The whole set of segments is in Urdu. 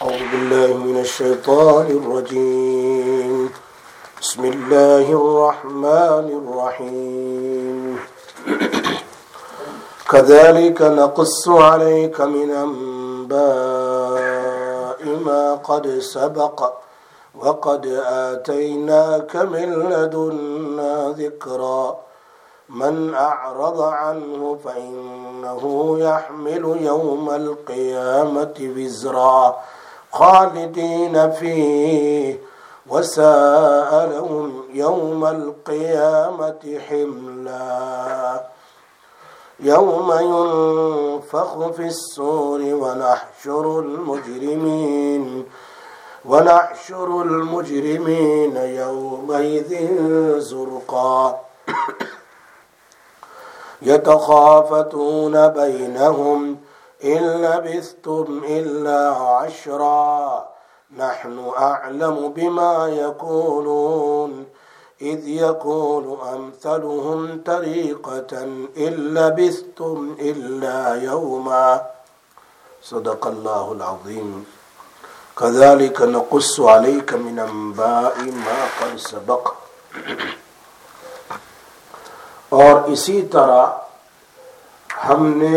أعوذ بالله من الشيطان الرجيم. بسم الله الرحمن الرحيم. كذلك نقص عليك من أنباء ما قد سبق وقد آتيناك من لدنا ذكرا من أعرض عنه فإنه يحمل يوم القيامة وزرا خالدين فيه وساء لهم يوم القيامة حملا يوم ينفخ في الصور ونحشر المجرمين يومئذ زرقا يتخافتون بينهم إن لبثتم إلا عشرا نحن أعلم بما يقولون إذ يقول أمثلهم طريقة إن لبثتم إلا يوما صدق الله العظيم. كذلك نقص عليك من أنباء ما قد سبق. اور اسی طرح ہم نے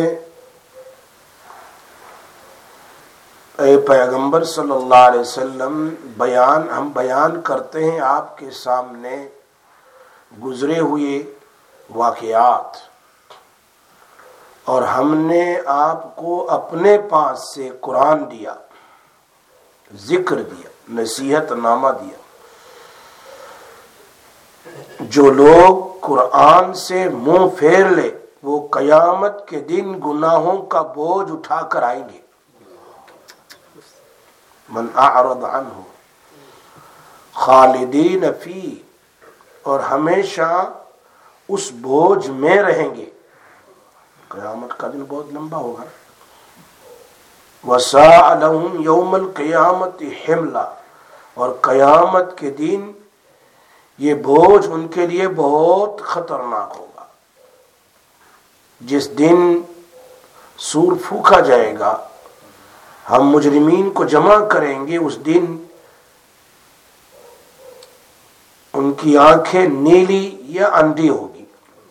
اے پیغمبر صلی اللہ علیہ وسلم ہم بیان کرتے ہیں آپ کے سامنے گزرے ہوئے واقعات، اور ہم نے آپ کو اپنے پاس سے قرآن دیا، ذکر دیا، نصیحت نامہ دیا. جو لوگ قرآن سے منہ پھیر لے وہ قیامت کے دن گناہوں کا بوجھ اٹھا کر آئیں گے. من اعرض عنہ خالدین فی، اور ہمیشہ اس بوجھ میں رہیں گے. قیامت کا دن بہت لمبا ہوگا. وساء لهم یوم القیامت حملا، اور قیامت کے دن یہ بوجھ ان کے لیے بہت خطرناک ہوگا. جس دن سور پھونکا جائے گا، ہم مجرمین کو جمع کریں گے. اس دن ان کی آنکھیں نیلی یا اندھی ہوگی.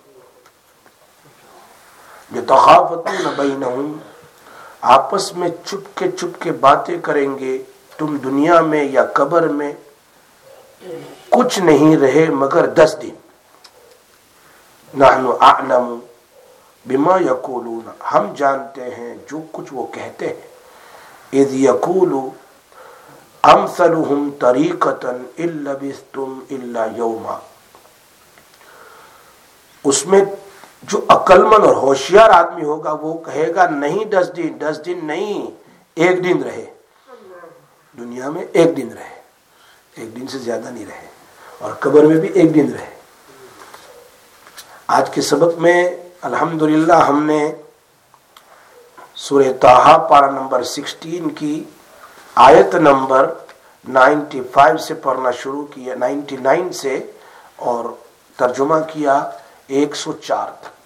یتخافتون بینہم، آپس میں چپ کے باتیں کریں گے. تم دنیا میں یا قبر میں کچھ نہیں رہے مگر 10 دن. نحن اعلم بما یقولون، ہم جانتے ہیں جو کچھ وہ کہتے ہیں. اذ یقول امثلهم طریقۃ ان لبثتم الا یوما، اس میں جو عقل مند اور ہوشیار آدمی ہوگا وہ کہے گا نہیں 10 دن نہیں، 1 دن رہے. دنیا میں 1 دن رہے، 1 دن سے زیادہ نہیں رہے، اور قبر میں بھی 1 دن رہے. آج کے سبق میں الحمدللہ ہم نے سورہ طٰہٰ پارہ نمبر 16 کی آیت نمبر 95 سے پڑھنا شروع کیا، 99 سے، اور ترجمہ کیا 104 تک.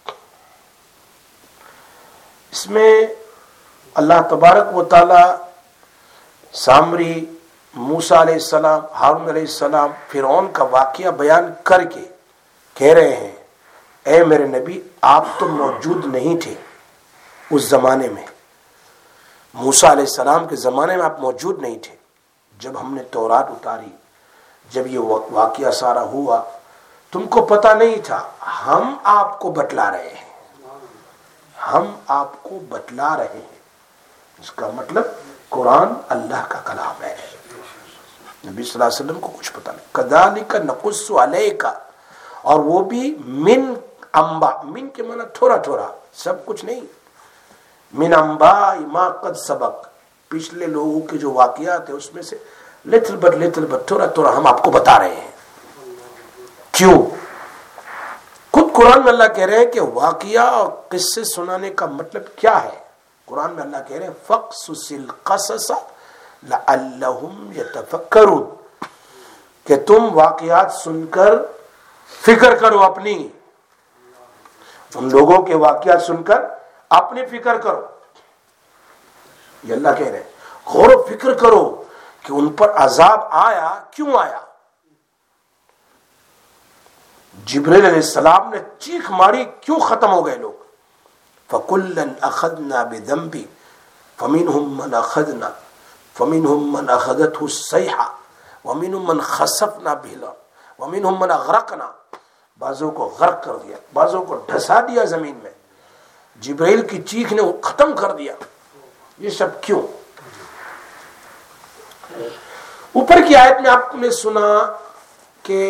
اس میں اللہ تبارک و تعالی سامری، موسیٰ علیہ السلام، ہارون علیہ السلام، فرعون کا واقعہ بیان کر کے کہہ رہے ہیں اے میرے نبی، آپ تو موجود نہیں تھے اس زمانے میں. موسیٰ علیہ السلام کے زمانے میں آپ موجود نہیں تھے جب ہم نے تورات اتاری، جب یہ واقعہ سارا ہوا تم کو پتہ نہیں تھا. ہم آپ کو بتلا رہے ہیں، ہم آپ کو بتلا رہے ہیں. اس کا مطلب قرآن اللہ کا کلام ہے. نبی صلی اللہ علیہ وسلم کو کچھ پتہ نہیں. کذالک نقص علیک، اور وہ بھی من انباء، من کے معنی تھوڑا تھوڑا، سب کچھ نہیں. من انباء ما قد سبق، پچھلے لوگوں کے جو واقعات ہیں اس میں سے لٹل بٹ تھوڑا تھوڑا ہم آپ کو بتا رہے ہیں. کیوں؟ خود قرآن میں اللہ کہہ رہے ہیں کہ واقعہ اور قصے سنانے کا مطلب کیا ہے. قرآن میں اللہ کہہ رہے ہیں فقصص القصص لعلہم یتفکرون، کہ تم واقعات سن کر فکر کرو، اپنی ان لوگوں کے واقعات سن کر اپنی فکر کرو. یہ اللہ کہہ رہے ہیں. غور و فکر کرو کہ ان پر عذاب آیا کیوں آیا. جبریل علیہ السلام نے چیخ ماری کیوں ختم ہو گئے لوگ. فَكُلًّا أَخَذْنَا بِذَنْبِهِ فَمِنْهُمْ مَنْ أَخَذْنَا فَمِنْهُمْ مَنْ أَخَذَتْهُ الصَّيْحَةُ وَمِنْهُمْ مَنْ خَسَفْنَا بِهِ الْأَرْضَ وَمِنْهُمْ مَنْ أَغْرَقْنَا. بعضوں کو غرق کر دیا, بعضوں کو ڈھسا دیا زمین میں. جبریل کی چیخ نے ختم کر دیا. یہ سب کیوں؟ اوپر کی آیت میں آپ نے سنا کہ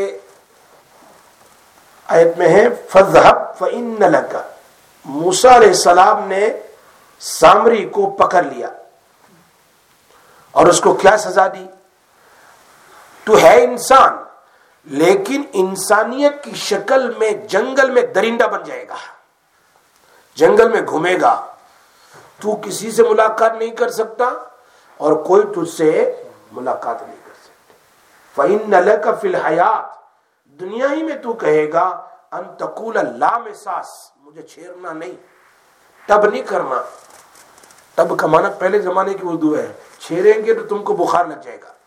آیت میں ہے فَاذْهَبْ فَإِنَّ لَكَ. موسیٰ علیہ السلام نے سامری کو پکڑ لیا اور اس کو کیا سزا دی؟ تو ہے انسان لیکن انسانیت کی شکل میں جنگل میں درندہ بن جائے گا, جنگل میں گھومے گا, تو کسی سے ملاقات نہیں کر سکتا اور کوئی تجھ سے ملاقات نہیں کر سکتا. فَإِنَّ لَكَ فِي الْحَيَاةِ. دنیا ہی میں تو کہے گا ان تقول لا مساس, مجھے چھیڑنا نہیں, تب نہیں کرنا. تب کا معنی پہلے زمانے کی اردو ہے, چھیڑیں گے تو تم کو بخار لگ جائے گا.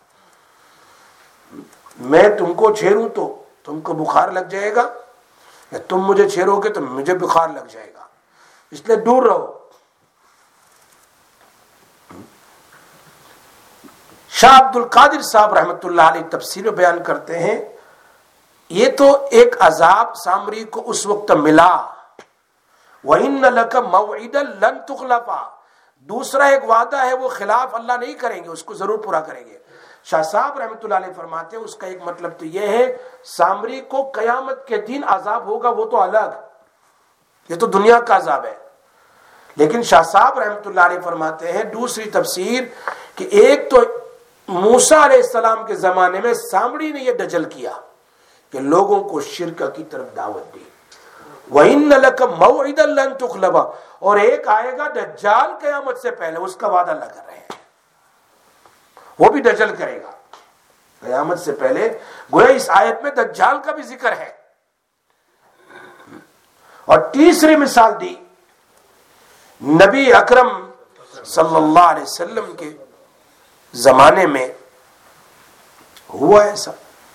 میں تم کو چھیڑوں تو تم کو بخار لگ جائے گا, یا تم مجھے چھیڑو گے تو مجھے بخار لگ جائے گا, اس لیے دور رہو. شاہ عبد القادر صاحب رحمۃ اللہ علیہ تفسیر میں بیان کرتے ہیں یہ تو ایک عذاب سامری کو اس وقت ملا. وَإِنَّ لَكَ مَوْعِدًا لَن تُخْلَفَ. دوسرا ایک وعدہ ہے وہ خلاف اللہ نہیں کریں گے, اس کو ضرور پورا کریں گے. شاہ صاحب رحمۃ اللہ علیہ فرماتے ہیں اس کا ایک مطلب تو یہ ہے سامری کو قیامت کے دن عذاب ہوگا, وہ تو الگ, یہ تو دنیا کا عذاب ہے. لیکن شاہ صاحب رحمۃ اللہ علیہ فرماتے ہیں دوسری تفسیر کہ ایک تو موسیٰ علیہ السلام کے زمانے میں سامری نے یہ دجل کیا کہ لوگوں کو شرک کی طرف دعوت دی. وَإِنَّ لَكَ مَوْعِدًا لَن تُخْلَفَ. اور ایک آئے گا دجال قیامت سے پہلے, اس کا وعدہ اللہ کر رہے ہیں, وہ بھی دجل کرے گا قیامت سے پہلے. گویا اس آیت میں دجال کا بھی ذکر ہے. اور تیسری مثال دی نبی اکرم صلی اللہ علیہ وسلم کے زمانے میں ہوا ایسا.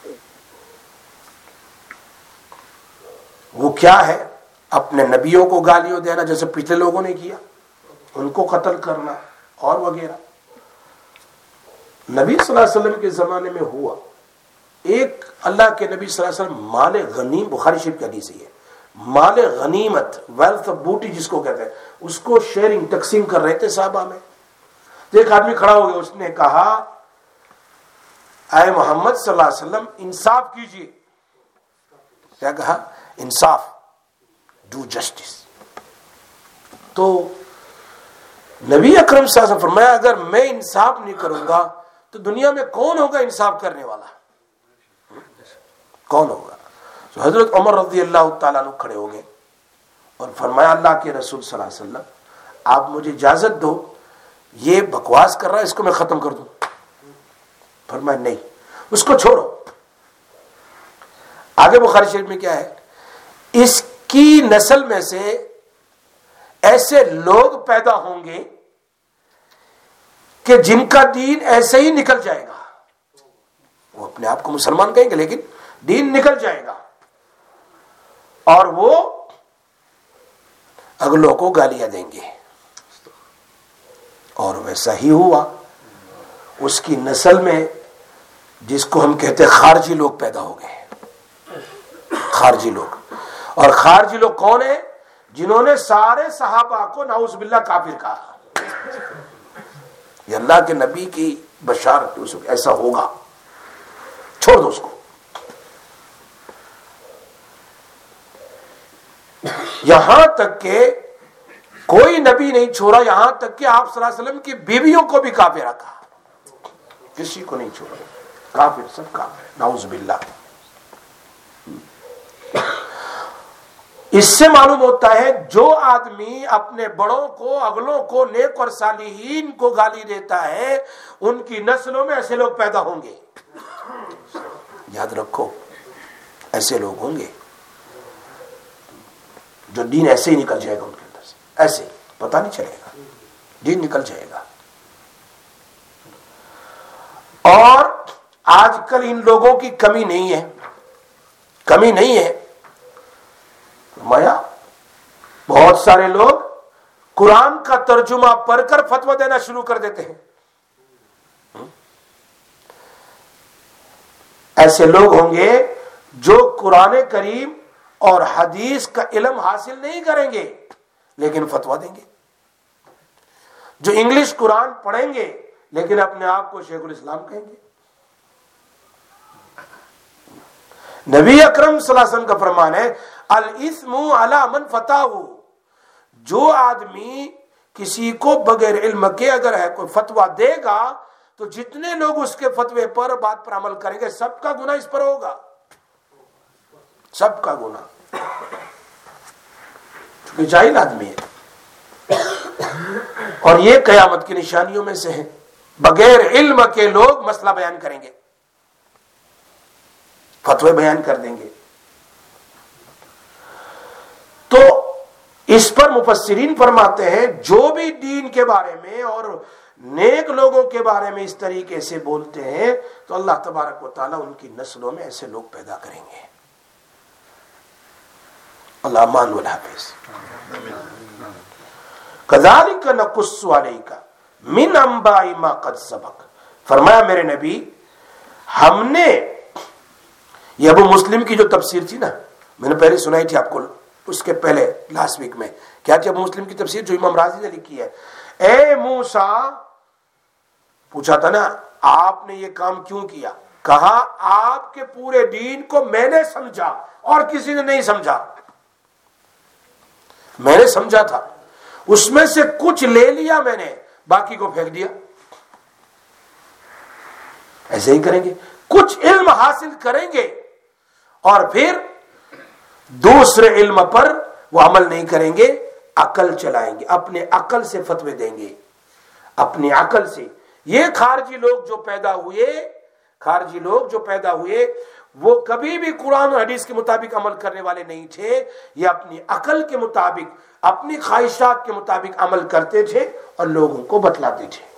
وہ کیا ہے؟ اپنے نبیوں کو گالیوں دینا, جیسے پچھلے لوگوں نے کیا, ان کو قتل کرنا اور وغیرہ. نبی صلی اللہ علیہ وسلم کے زمانے میں ہوا. ایک اللہ کے نبی صلی اللہ علیہ وسلم مال غنیم, بخاری شریف کی حدیث ہے, مال غنیمت, ویلتھ آف بوٹی جس کو کہتے ہیں, اس کو شیئرنگ تقسیم کر رہے تھے صحابہ میں. تو ایک آدمی کھڑا ہو گیا, اس نے کہا اے محمد صلی اللہ علیہ وسلم انصاف کیجیے. کیا کہا؟ انصاف, ڈو جسٹس. تو نبی اکرم صلی اللہ علیہ وسلم فرمایا اگر میں انصاف نہیں کروں گا تو دنیا میں کون ہوگا انصاف کرنے والا, کون ہوگا؟ تو حضرت عمر رضی اللہ تعالیٰ عنہ کھڑے ہو گئے اور فرمایا اللہ کے رسول صلی اللہ علیہ وسلم آپ مجھے اجازت دو, یہ بکواس کر رہا ہے, اس کو میں ختم کر دوں. فرمایا نہیں, اس کو چھوڑو. آگے بخاری شریف میں کیا ہے؟ اس کی نسل میں سے ایسے لوگ پیدا ہوں گے کہ جن کا دین ایسے ہی نکل جائے گا. وہ اپنے آپ کو مسلمان کہیں گے لیکن دین نکل جائے گا, اور وہ اگلوں کو گالیاں دیں گے. اور ویسا ہی ہوا. اس کی نسل میں جس کو ہم کہتے ہیں خارجی لوگ پیدا ہو گئے. خارجی لوگ, اور خارجی لوگ کون ہیں؟ جنہوں نے سارے صحابہ کو نعوذ باللہ کافر کہا. یہ اللہ کے نبی کی بشارت, ایسا ہوگا, چھوڑ دو اس کو. یہاں تک کہ کوئی نبی نہیں چھوڑا, یہاں تک کہ آپ صلی اللہ علیہ وسلم کی بیویوں کو بھی کافر رکھا, کسی کو نہیں چھوڑا, کافر, سب کافر, نعوذ باللہ. اس سے معلوم ہوتا ہے جو آدمی اپنے بڑوں کو, اگلوں کو, نیک اور صالحین کو گالی دیتا ہے ان کی نسلوں میں ایسے لوگ پیدا ہوں گے. یاد رکھو, ایسے لوگ ہوں گے جو دین ایسے ہی نکل جائے گا ان کے اندر سے, ایسے پتہ نہیں چلے گا, دین نکل جائے گا. اور آج کل ان لوگوں کی کمی نہیں ہے، کمی نہیں ہے۔ فرمایا بہت سارے لوگ قرآن کا ترجمہ پڑھ کر فتویٰ دینا شروع کر دیتے ہیں۔ ایسے لوگ ہوں گے جو قرآن کریم اور حدیث کا علم حاصل نہیں کریں گے لیکن فتویٰ دیں گے، جو انگلش قرآن پڑھیں گے لیکن اپنے آپ کو شیخ الاسلام کہیں گے۔ نبی اکرم صلی اللہ علیہ وسلم کا فرمان ہے الاسم علی من فتاہ، جو آدمی کسی کو بغیر علم کے اگر ہے کوئی فتویٰ دے گا تو جتنے لوگ اس کے فتوے پر بات پر عمل کریں گے سب کا گناہ اس پر ہوگا، سب کا گناہ، چونکہ جاہل آدمی ہے۔ اور یہ قیامت کی نشانیوں میں سے ہے، بغیر علم کے لوگ مسئلہ بیان کریں گے، فتوے بیان کر دیں گے۔ تو اس پر مفسرین فرماتے ہیں جو بھی دین کے بارے میں اور نیک لوگوں کے بارے میں اس طریقے سے بولتے ہیں تو اللہ تبارک و تعالیٰ ان کی نسلوں میں ایسے لوگ پیدا کریں گے۔ اللہ امان والحافظ۔ کذالک نقص علیک من انباء ما قد سبق، فرمایا میرے نبی ہم نے، یہ ابو مسلم کی جو تفسیر تھی نا، میں نے پہلے سنائی تھی آپ کو اس کے پہلے لاسٹ ویک میں، کیا تھی ابو مسلم کی تفسیر جو امام رازی نے لکھی ہے؟ اے موسیٰ، پوچھا تھا نا آپ نے یہ کام کیوں کیا، کہا آپ کے پورے دین کو میں نے سمجھا اور کسی نے نہیں سمجھا، میں نے سمجھا تھا، اس میں سے کچھ لے لیا میں نے، باقی کو پھینک دیا۔ ایسے ہی کریں گے، کچھ علم حاصل کریں گے اور پھر دوسرے علم پر وہ عمل نہیں کریں گے، عقل چلائیں گے، اپنے عقل سے فتوے دیں گے، اپنی عقل سے۔ یہ خارجی لوگ جو پیدا ہوئے وہ کبھی بھی قرآن اور حدیث کے مطابق عمل کرنے والے نہیں تھے، یہ اپنی عقل کے مطابق، اپنی خواہشات کے مطابق عمل کرتے تھے اور لوگوں کو بتلاتے تھے۔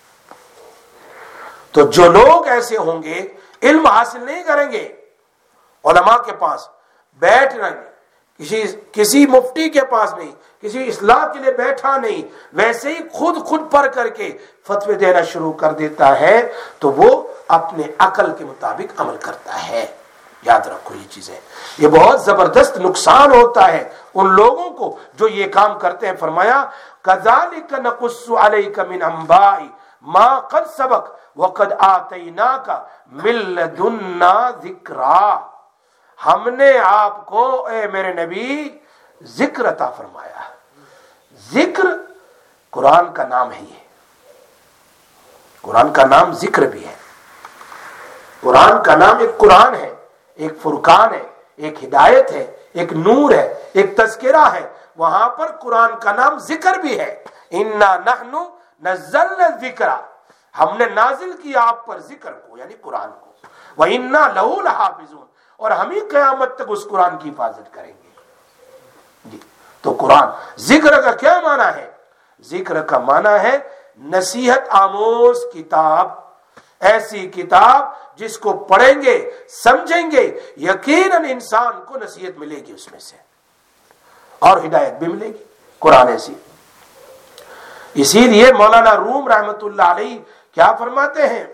تو جو لوگ ایسے ہوں گے علم حاصل نہیں کریں گے، علماء کے پاس بیٹھ رہیں گے، کسی مفتی کے پاس نہیں، کسی اصلاح کے لیے بیٹھا نہیں، ویسے ہی خود پڑھ کر کے فتوے دینا شروع کر دیتا ہے تو وہ اپنے عقل کے مطابق عمل کرتا ہے۔ یاد رکھو یہ چیزیں، یہ بہت زبردست نقصان ہوتا ہے ان لوگوں کو جو یہ کام کرتے ہیں۔ فرمایا کذالک نقص علیک من انباء ما قد سبق وقد آتیناک من لدنا ذکرا، ہم نے آپ کو اے میرے نبی ذکر عطا فرمایا۔ ذکر قرآن کا نام ہے، یہ قرآن کا نام ذکر بھی ہے۔ قرآن کا نام ایک قرآن ہے، ایک فرقان ہے، ایک ہدایت ہے، ایک نور ہے، ایک تذکرہ ہے، وہاں پر قرآن کا نام ذکر بھی ہے۔ انا نحن نزلنا الذکر، ہم نے نازل کیا آپ پر ذکر کو یعنی قرآن کو، وَإِنَّا لَهُ لَحَافِظُونَ، اور ہم ہی قیامت تک اس قرآن کی حفاظت کریں گے۔ جی تو قرآن ذکر کا کیا معنی ہے؟ ذکر کا معنی ہے نصیحت آموز کتاب، ایسی کتاب جس کو پڑھیں گے سمجھیں گے یقیناً انسان کو نصیحت ملے گی اس میں سے اور ہدایت بھی ملے گی، قرآن ایسی۔ اسی لیے مولانا روم رحمت اللہ علیہ کیا فرماتے ہیں؟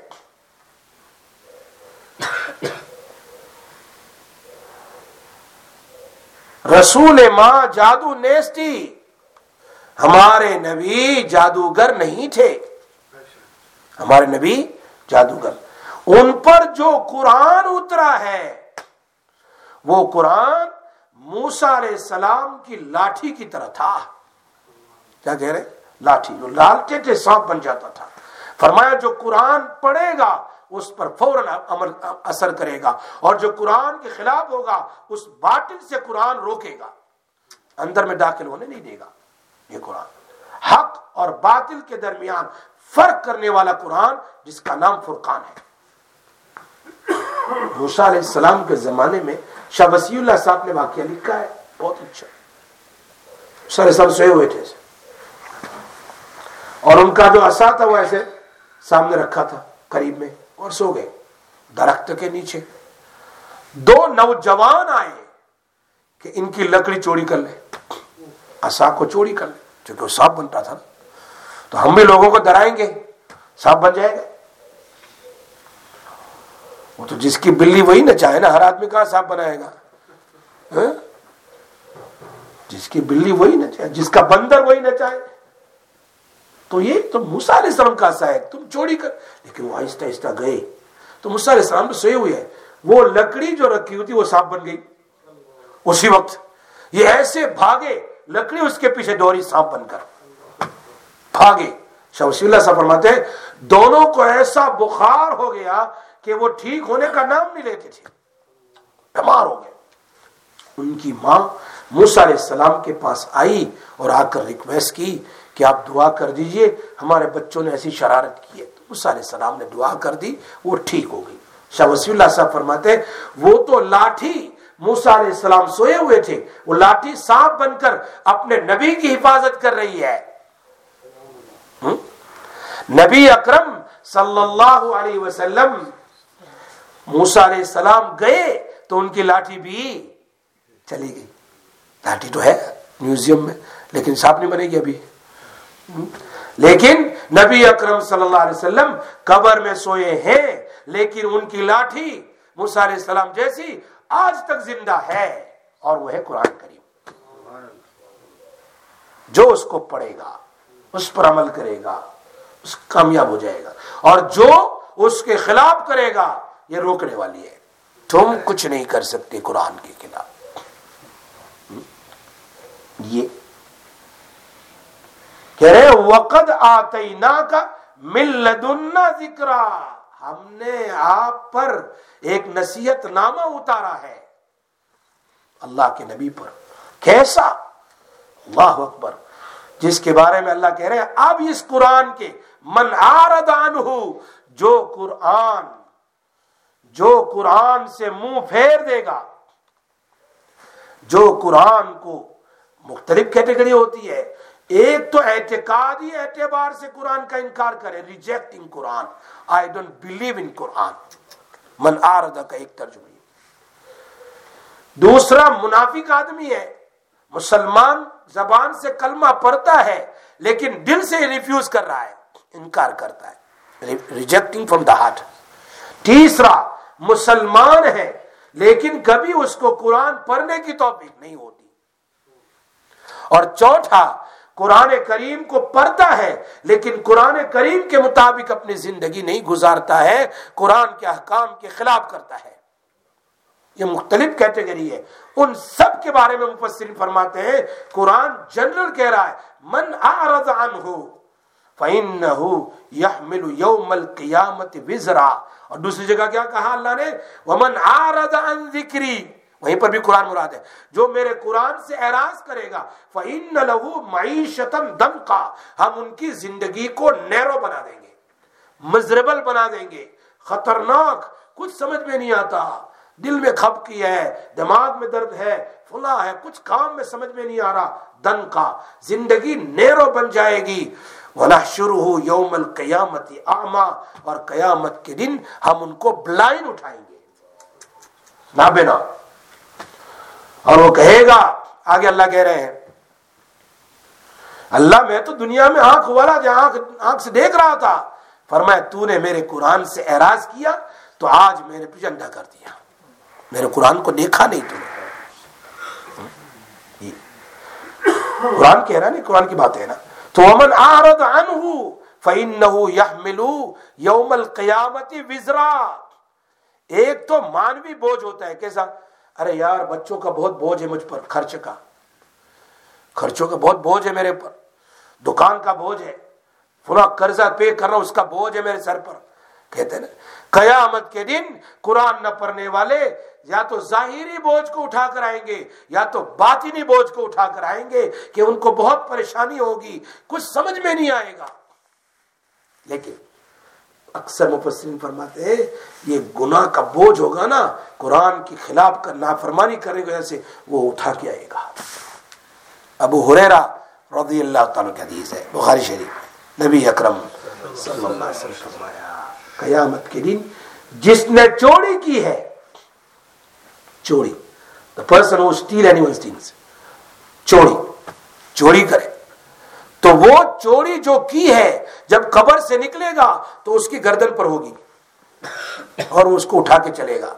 رسول ماں جادو نیستی، ہمارے نبی جادوگر نہیں تھے، ہمارے نبی جادوگر، ان پر جو قرآن اترا ہے وہ قرآن موسیٰ علیہ السلام کی لاٹھی کی طرح تھا۔ کیا کہہ رہے؟ لاٹھی، جو ڈالتے تھے سانپ بن جاتا تھا۔ فرمایا جو قرآن پڑھے گا اس پر فوراً عمل اثر کرے گا، اور جو قرآن کے خلاف ہوگا اس باطل سے قرآن روکے گا، اندر میں داخل ہونے نہیں دے گا۔ یہ قرآن حق اور باطل کے درمیان فرق کرنے والا قرآن جس کا نام فرقان ہے۔ موسیٰ علیہ السلام کے زمانے میں شاہ وسیع اللہ صاحب نے واقعہ لکھا ہے، بہت اچھا۔ موسیٰ علیہ السلام سوئے ہوئے تھے اور ان کا جو عصا تھا وہ ایسے سامنے رکھا تھا قریب میں، اور سو گئے درخت کے نیچے. 2 نوجوان آئے کہ ان کی لکڑی چوری کر لیں, عصا کو چوری کر لیں, چونکہ وہ سانپ بنتا تھا. تو ہم بھی لوگوں کو ڈرائیں گے, سانپ بن جائے گا. وہ تو جس کی بلی وہی نہ چاہے نا, ہر آدمی کہاں سانپ بنائے گا؟ جس کی بلی وہی نہ چاہے, جس کا بندر وہی نہ چاہے. تو یہ تو موسیٰ علیہ السلام کا عصا ہے, تم چوری کر. لیکن وہ آہستہ آہستہ گئے تو موسیٰ علیہ السلام تو سوئے ہوئے ہیں, وہ لکڑی جو رکھی ہوئی تھی وہ سانپ بن گئی اسی وقت. یہ ایسے بھاگے, لکڑی اس کے پیچھے دوڑی, سانپ بن کر بھاگے. شاہ ولی اللہ صاحب فرماتے ہیں دونوں کو ایسا بخار ہو گیا کہ وہ ٹھیک ہونے کا نام نہیں لیتے تھے, بیمار ہو گئے. ان کی ماں موسیٰ علیہ السلام کے پاس آئی اور آ کر ریکویسٹ کی کہ آپ دعا کر دیجئے, ہمارے بچوں نے ایسی شرارت کی ہے. تو موسیٰ علیہ السلام نے دعا کر دی, وہ ٹھیک ہو گئی. شاہ ولی اللہ صاحب فرماتے ہیں وہ تو لاٹھی, موسیٰ علیہ السلام سوئے ہوئے تھے, وہ لاٹھی سانپ بن کر اپنے نبی کی حفاظت کر رہی ہے. نبی اکرم صلی اللہ علیہ وسلم موسیٰ علیہ السلام گئے تو ان کی لاٹھی بھی چلی گئی. لاٹھی تو ہے میوزیم میں لیکن سانپ نہیں بنے گی ابھی. لیکن نبی اکرم صلی اللہ علیہ وسلم قبر میں سوئے ہیں لیکن ان کی لاٹھی موسیٰ علیہ السلام جیسی آج تک زندہ ہے, اور وہ ہے قرآن کریم. جو اس کو پڑھے گا, اس پر عمل کرے گا, اس کامیاب ہو جائے گا, اور جو اس کے خلاف کرے گا یہ روکنے والی ہے. تم کچھ نہیں کر سکتے قرآن کے خلاف. یہ کہہ رہے وقد آتیناک من لدنا ذکرا, ہم نے آپ پر ایک نصیحت نامہ اتارا ہے اللہ کے نبی پر. کیسا؟ اللہ اکبر, جس کے بارے میں اللہ کہہ رہے ہیں اب اس قرآن کے من اعرض عنہ, جو قرآن سے منہ پھیر دے گا, جو قرآن کو مختلف کیٹیگری ہوتی ہے. ایک تو اعتقادی اعتبار سے قرآن کا انکار کرے, rejecting Quran, I don't believe in Quran, من اعرض کا ایک ترجمہ. دوسرا منافق آدمی ہے, مسلمان زبان سے کلمہ پڑھتا ہے لیکن دل سے ریفیوز کر رہا ہے, انکار کرتا ہے, ریجیکٹنگ فرام دا ہارٹ. تیسرا مسلمان ہے لیکن کبھی اس کو قرآن پڑھنے کی توفیق نہیں ہوتی. اور چوتھا قرآن کریم کو پڑھتا ہے لیکن قرآن کریم کے مطابق اپنی زندگی نہیں گزارتا ہے, قرآن کے احکام کے خلاف کرتا ہے. یہ مختلف کیٹیگری ہے. ان سب کے بارے میں مفسرین فرماتے ہیں قرآن جنرل کہہ رہا ہے من اعرض عنہ فإنہ یحمل یوم القیامت وزرا, اور دوسری جگہ کیا کہا اللہ نے, ومن اعرض عن ذکری, وہیں پر بھی قرآن مراد ہے, جو میرے قرآن سے اعراض کرے گا فإن لہ معیشۃ ضنکا, ہم ان کی زندگی کو نیرو بنا دیں گے, مزربل بنا دیں گے, خطرناک, کچھ سمجھ میں نہیں آتا, دل میں کھپکی ہے, دماغ میں درد ہے, فلاں ہے, کچھ کام میں سمجھ میں نہیں آ رہا, ضنکا, زندگی نیرو بن جائے گی. وَنَحْشُرُهُ يَوْمَ الْقِيَامَةِ أَعْمَى, اور قیامت کے دن ہم ان کو بلائنڈ اٹھائیں گے, نابینا. اور وہ کہے گا, آگے اللہ کہہ رہے ہیں اللہ میں تو دنیا میں آنکھ والا آنکھ سے دیکھ رہا تھا, فرمایا تو نے میرے قرآن سے اعراض کیا تو آج میرے پیچھے انڈا کر دیا, میرے قرآن کو دیکھا نہیں تو نے. قرآن کہہ رہا نہیں, قرآن کی بات ہے نا. تو ومن اعرض عنہ فإنہ یحمل یوم القیامت وزرا. ایک تو مانوی بوجھ ہوتا ہے, کیسا, ارے یار بچوں کا بہت بوجھ ہے مجھ پر, خرچوں کا بہت بوجھ ہے میرے پر, دکان کا بوجھ ہے, فلاں قرضہ پے کر رہا ہوں اس کا بوجھ ہے میرے سر پر. کہتے ہیں نا قیامت کے دن قرآن نہ پڑھنے والے یا تو ظاہری بوجھ کو اٹھا کر آئیں گے یا تو باطنی بوجھ کو اٹھا کر آئیں گے کہ ان کو بہت پریشانی ہوگی, کچھ سمجھ میں نہیں آئے گا. لیکن اکثر مفسرین فرماتے ہیں یہ گناہ کا بوجھ ہوگا نا, قرآن کی خلاف کا نافرمانی کرنے کی وجہ سے, وہ اٹھا کے آئے گا. ابو ہریرہ رضی اللہ تعالیٰ کی حدیث ہے, بخاری شریف, نبی اکرم صلی اللہ علیہ وسلم فرمایا قیامت کے دن جس نے چوری کی ہے, چوری, the person who steal anyone's things, چوری کرے, تو وہ چوری جو کی ہے جب قبر سے نکلے گا تو اس کی گردن پر ہوگی اور وہ اس کو اٹھا کے چلے گا.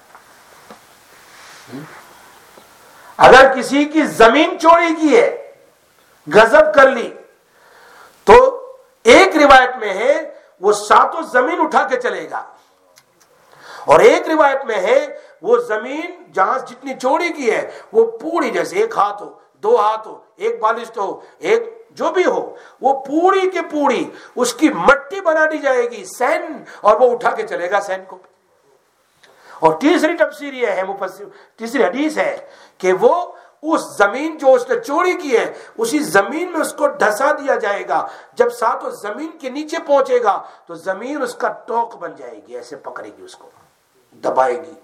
اگر کسی کی زمین چوری کی ہے, غصب کر لی, تو ایک روایت میں ہے وہ ساتوں زمین اٹھا کے چلے گا, اور ایک روایت میں ہے وہ زمین جہاں جتنی چوری کی ہے وہ پوری, جیسے ایک ہاتھ ہو, دو ہاتھ ہو, ایک بالشت ہو, ایک جو بھی ہو, وہ پوری کے پوری اس کی مٹی بنا دی جائے گی, سین, اور وہ اٹھا کے چلے گا سین کو. اور تیسری تفسیر یہ ہے, تیسری حدیث ہے کہ وہ اس زمین جو اس نے چوری کی ہے اسی زمین میں اس کو ڈھسا دیا جائے گا. جب ساتھ وہ زمین کے نیچے پہنچے گا تو زمین اس کا ٹوک بن جائے گی, ایسے پکڑے گی, اس کو دبائے گی.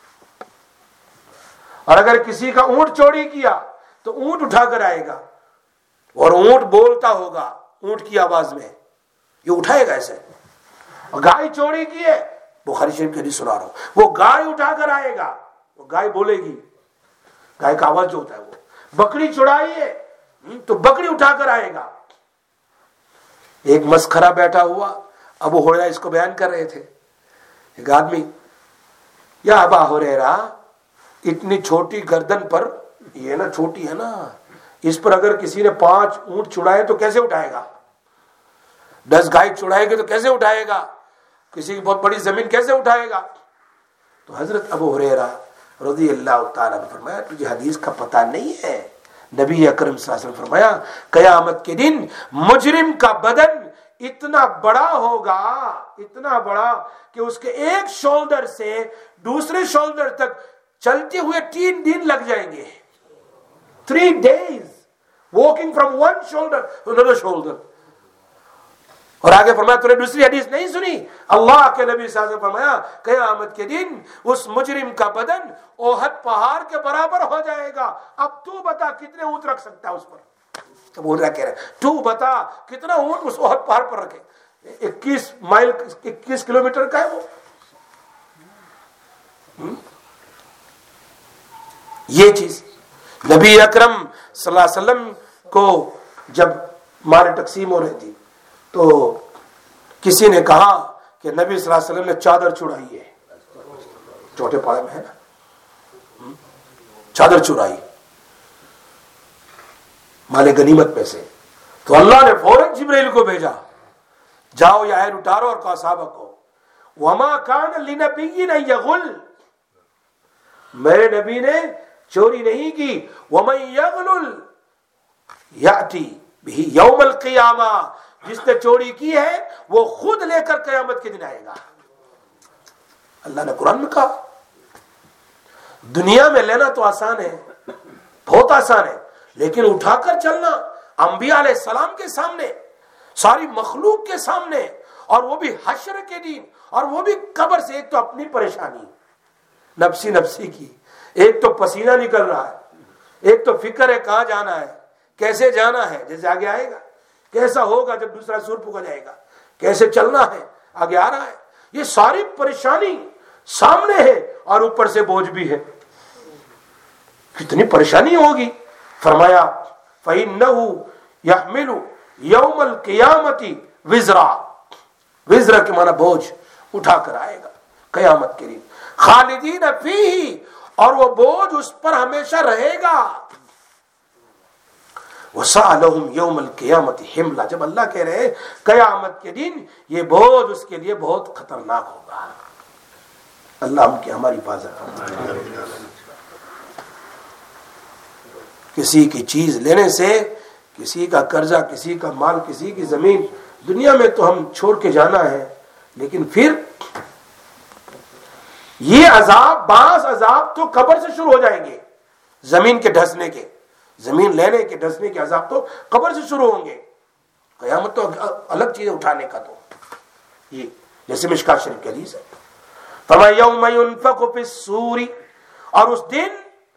اور اگر کسی کا اونٹ چوری کیا تو اونٹ اٹھا کر آئے گا, اور اونٹ بولتا ہوگا اونٹ کی آواز میں, یہ اٹھائے گا ایسے. اور گائے چوری کی ہے, بخاری شریف کے حدیث سنا رہا ہوں, وہ گائے اٹھا کر آئے گا, وہ گائے بولے گی, گائے کا آواز جو ہوتا ہے وہ. بکری چڑھائی ہے تو بکری اٹھا کر آئے گا. ایک مسخرہ بیٹھا ہوا, ابو ہریرہ اس کو بیان کر رہے تھے. ایک آدمی, یا ابا ہریرہ, اتنی چھوٹی گردن پر, یہ نا چھوٹی ہے نا, اس پر اگر کسی نے 5 اونٹ چڑھائے تو کیسے اٹھائے گا, 10 گائے چڑھائے گا تو کیسے اٹھائے گا, کسی کی بہت بڑی زمین کیسے اٹھائے گا. تو حضرت ابو ہریرہ رضی اللہ تعالیٰ نے فرمایا, تجھے حدیث کا پتہ نہیں ہے, نبی اکرم صلی اللہ علیہ وسلم فرمایا قیامت کے دن مجرم کا بدن اتنا بڑا ہوگا, اتنا بڑا کہ اس کے ایک شولڈر سے دوسرے شولڈر تک چلتے ہوئے 3 دن لگ جائیں گے. 3 days walking from one shoulder to another shoulder. اور آگے فرمایا, تو نے دوسری حدیث نہیں سنی, اللہ کے نبی صلی اللہ علیہ وسلم فرمایا قیامت کے دن اس مجرم کا بدن احد پہاڑ کے برابر ہو جائے گا. اب تو بتا کتنے اونٹ رکھ سکتا ہے اس پر. تو بول رہا کہہ رہے, تو بتا کتنا اونٹ اس احد پہاڑ پر رکھے. 21 مائل 21 کلومیٹر کا ہے وہ. یہ چیز نبی اکرم صلی اللہ علیہ وسلم کو جب مال تقسیم ہو رہی تھی تو کسی نے کہا کہ نبی صلی اللہ علیہ وسلم نے چادر چڑھائی ہے, چھوٹے پاڑے میں ہے نا, چادر چڑھائی مال غنیمت میں سے. تو اللہ نے فوراً جبرائیل کو بھیجا, جاؤ یہ آیت اٹھارو اور کہا صحابہ کو, وما کان لنبی ان یغل, میرے نبی نے چوری نہیں کی, ومن یغلل یاتی بہ یوم القیامہ, جس نے چوری کی ہے وہ خود لے کر قیامت کے دن آئے گا. اللہ نے قرآن میں کہا. دنیا میں لینا تو آسان ہے, بہت آسان ہے, لیکن اٹھا کر چلنا انبیاء علیہ السلام کے سامنے, ساری مخلوق کے سامنے, اور وہ بھی حشر کے دن, اور وہ بھی قبر سے. ایک تو اپنی پریشانی نفسی نفسی کی, ایک تو پسینہ نکل رہا ہے, ایک تو فکر ہے کہاں جانا ہے, کیسے جانا ہے, جیسے آگے آئے گا, کیسا ہوگا جب دوسرا سور پھونکا جائے گا, کیسے چلنا ہے, آگے آ رہا ہے. یہ ساری پریشانی سامنے ہے اور اوپر سے بوجھ بھی ہے. کتنی پریشانی ہوگی. فرمایا فَإِنَّهُ يَحْمِلُ يَوْمَ الْقِيَامَةِ وِزْرًا, وزر کے معنی بوجھ, اٹھا کر آئے گا قیامت کے دن. خالدین فیہ, اور وہ بوجھ اس پر ہمیشہ رہے گا. وَسَأَلَهُمْ يَوْمَ الْقِيَامَةِ حِمْلًا, جب اللہ کہہ رہے ہیں قیامت کے دن یہ بوجھ اس کے لیے بہت خطرناک ہوگا. اللہ ہم کی ہماری حفاظت فرمائے. کسی کی چیز لینے سے, کسی کا قرضہ, کسی کا مال, کسی کی زمین, دنیا میں تو ہم چھوڑ کے جانا ہے, لیکن پھر یہ عذاب, بعض عذاب تو قبر سے شروع ہو جائیں گے. زمین کے ڈھسنے کے, زمین لینے کے ڈھسنے کے عذاب تو قبر سے شروع ہوں گے. قیامت تو الگ چیز اٹھانے کا. تو یہ جیسے مشکات شریف کی حدیث ہے, فرمایا یوم ينفخ فی الصور, اور اس دن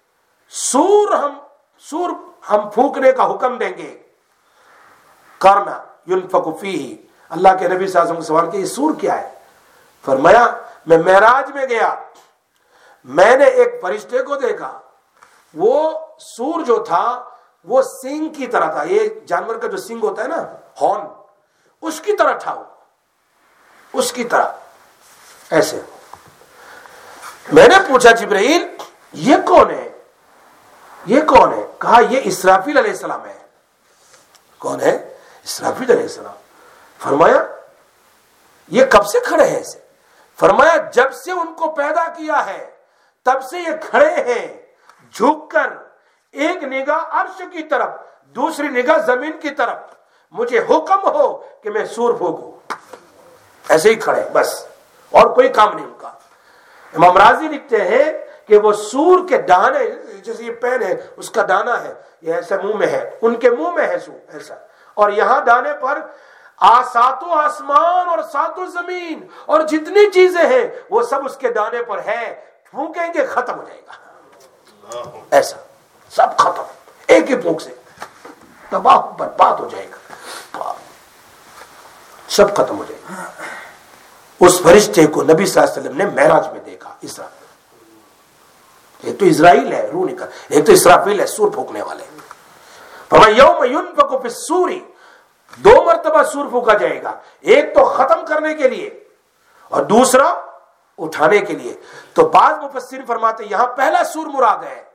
سور ہم پھونکنے کا حکم دیں گے. کرنا ينفخ فیہ, اللہ کے نبی صلی اللہ علیہ وسلم نے سوال کیا یہ سور کیا ہے؟ فرمایا میں معراج میں گیا, میں نے ایک فرشتے کو دیکھا, وہ سور جو تھا وہ سینگ کی طرح تھا, یہ جانور کا جو سینگ ہوتا ہے نا, ہارن, اس کی طرح تھا, وہ اس کی طرح ایسے. میں نے پوچھا جبرائیل یہ کون ہے, یہ کون ہے؟ کہا یہ اسرافیل علیہ السلام ہے. کون ہے؟ اسرافیل علیہ السلام. فرمایا یہ کب سے کھڑے ہیں ایسے؟ فرمایا جب سے ان کو پیدا کیا ہے تب سے یہ کھڑے ہیں جھک کر, ایک نگاہ عرش کی طرف, دوسری نگاہ زمین کی طرف. مجھے حکم ہو کہ میں سور پھونکوں, ایسے ہی کھڑے بس, اور کوئی کام نہیں ان کا. امام راضی لکھتے ہیں کہ وہ سور کے دانے, جیسے یہ پین ہے اس کا دانا ہے, یہ ایسے منہ میں ہے, ان کے منہ میں ہے سور ایسا, اور یہاں دانے پر ساتوں آسمان اور ساتوں زمین اور جتنی چیزیں ہیں وہ سب اس کے دانے پر ہے. پھونکیں گے ختم ہو جائے گا, ایسا سب ختم, ایک ہی پھونک سے تباہ برباد ہو جائے گا, سب ختم ہو جائے گا. اس فرشتے کو نبی صلی اللہ علیہ وسلم نے معراج میں دیکھا. اسرا, ایک تو اسرائیل ہے روح نکل, ایک تو اسرافیل ہے سور پھونکنے والے. فرمایا یوم ينفخ فی الصور, 2 مرتبہ سور پھونکا جائے گا, ایک تو ختم کرنے کے لیے اور دوسرا اٹھانے کے لیے. تو بعض مفسرین فرماتے ہیں یہاں پہلا سور مراد ہے,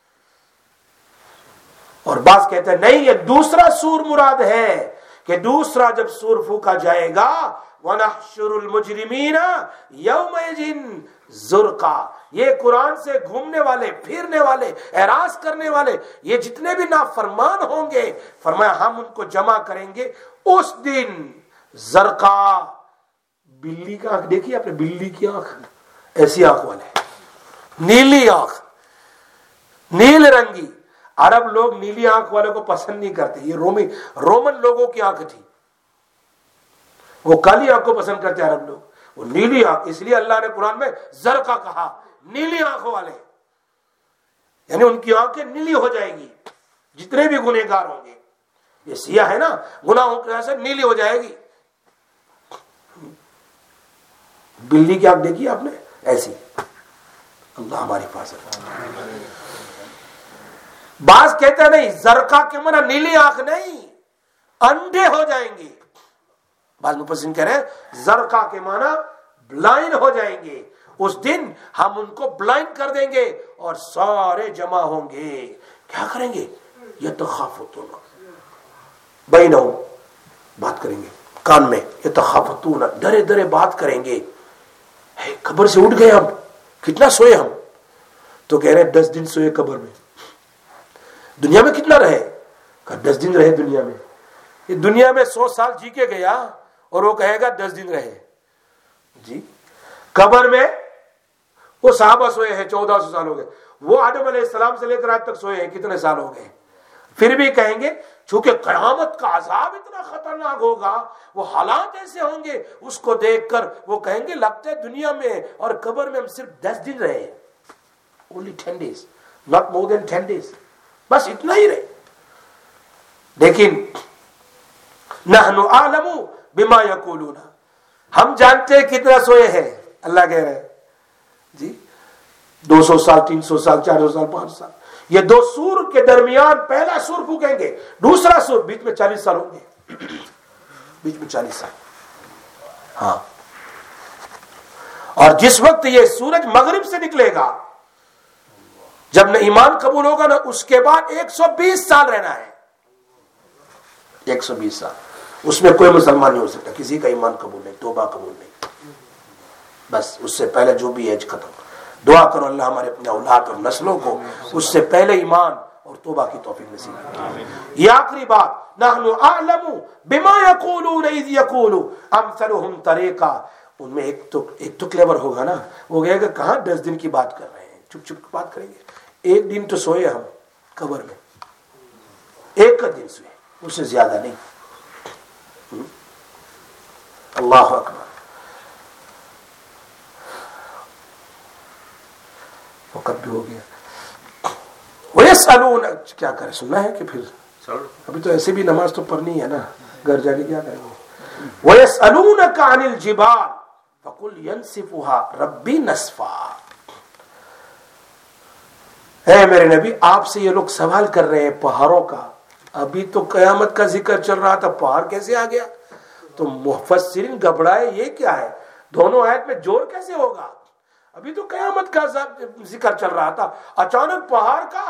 اور بعض کہتے ہیں نہیں یہ دوسرا سور مراد ہے, کہ دوسرا جب سور پھونکا جائے گا وَنَحْشُرُ الْمُجْرِمِينَ يَوْمَئِذٍ زُرْقًا. یہ قرآن سے گھومنے والے, پھرنے والے, اعراض کرنے والے, یہ جتنے بھی نافرمان ہوں گے, فرمایا ہم ان کو جمع کریں گے اس دن زرقا. بلی کی آنکھ دیکھی آپ نے, بلی کی آنکھ ایسی آنکھ والے, نیلی آنکھ, نیل رنگی. عرب لوگ نیلی آنکھ والے کو پسند نہیں کرتے, یہ رومن لوگوں کی آنکھ تھی, وہ کالی آنکھ کو پسند کرتے عرب لوگ, وہ نیلی آنکھ. اس لیے اللہ نے قرآن میں زرقا کہا, نیلی آنکھوں والے, یعنی ان کی آنکھیں نیلی ہو جائے گی جتنے بھی گنہگار ہوں گے. یہ سیاہ ہے نا, گناہوں کی وجہ سے نیلی ہو جائے گی. بلی کی آنکھ دیکھی آپ نے ایسی, اللہ ہماری حفاظت. بعض کہتے ہیں نہیں, زرقا کے معنی نیلی آنکھ نہیں, اندھے ہو جائیں گے. بعض مفسرین کہہ رہے ہیں زرقا کے معنی بلائنڈ ہو جائیں گے. اس دن ہم ان کو بلائنڈ کر دیں گے اور سارے جمع ہوں گے. کیا کریں گے؟ یتخافتون بینہم, بات کریں گے کان میں, یتخافتون, ڈرے ڈرے بات کریں گے. قبر سے اٹھ گئے ہم, کتنا سوئے ہم, تو کہہ رہے 10 دن سوئے قبر میں. دنیا میں کتنا رہے؟ 10 دن رہے دنیا میں. یہ دنیا میں 100 سال جی کے گیا اور وہ کہے گا 10 دن رہے. جی قبر میں وہ صحابہ سوئے ہیں 1400 سال ہو گئے, وہ آدم علیہ السلام سے لے کر آج تک سوئے ہیں, کتنے سال ہو گئے. پھر بھی کہیں گے چونکہ قیامت کا عذاب اتنا خطرناک ہوگا, وہ حالات ایسے ہوں گے, اس کو دیکھ کر وہ کہیں گے لگتا ہے دنیا میں اور قبر میں ہم صرف 10 دن رہے, only 10 days, not more than 10 days, بس اتنا ہی رہے. لیکن نحن اعلم بما یقولون, ہم جانتے ہیں کتنا سوئے ہیں. اللہ کہہ رہے ہیں جی 200 سال, 300 سال, 400 سال, 500 سال. یہ 2 سور کے درمیان پہلا سور پھونکیں گے, دوسرا سور بیچ میں 40 سال ہوں گے, بیچ میں 40 سال. ہاں, اور جس وقت یہ سورج مغرب سے نکلے گا, جب نہ ایمان قبول ہوگا نا, اس کے بعد 120 سال رہنا ہے. 120 سال, اس میں کوئی مسلمان نہیں ہو سکتا, کسی کا ایمان قبول نہیں, توبہ قبول نہیں. بس اس سے پہلے جو بھی ایج ختم. دعا کرو اللہ ہمارے اپنے اولاد اور نسلوں کو اس سے پہلے ایمان اور توبہ کی توفیق نصیب کرے. یہ آخری بات, نحن اعلم بما یقولون اذ یقول امثلهم طریقا. ان میں ایک تو کلیور ہوگا نا, وہ کہے گا کہاں 10 دن کی بات کر رہے ہیں, چپ چپ بات کریں گے. 1 دن تو سوئے ہم قبر میں, 1 دن سوئے, اس سے زیادہ نہیں. اللہ اکبر. وقت بھی ہو گیا. وَيَسْأَلُونَ, کیا کریں, سننا ہے کہ پھر ابھی تو ایسے بھی نماز تو پڑھنی ہے نا, گھر جا کے کیا کریں گے. وَيَسْأَلُونَكَ عَنِ الْجِبَالِ فقل ينسفها ربی نسفا. اے میرے نبی آپ سے یہ لوگ سوال کر رہے ہیں پہاڑوں کا، ابھی تو قیامت کا ذکر چل رہا تھا، پہاڑ کیسے آ گیا؟ تو مفسرین گھبرائے یہ کیا ہے، دونوں آیت میں جوڑ کیسے ہوگا؟ ابھی تو قیامت کا ذکر چل رہا تھا، اچانک پہاڑ کا؟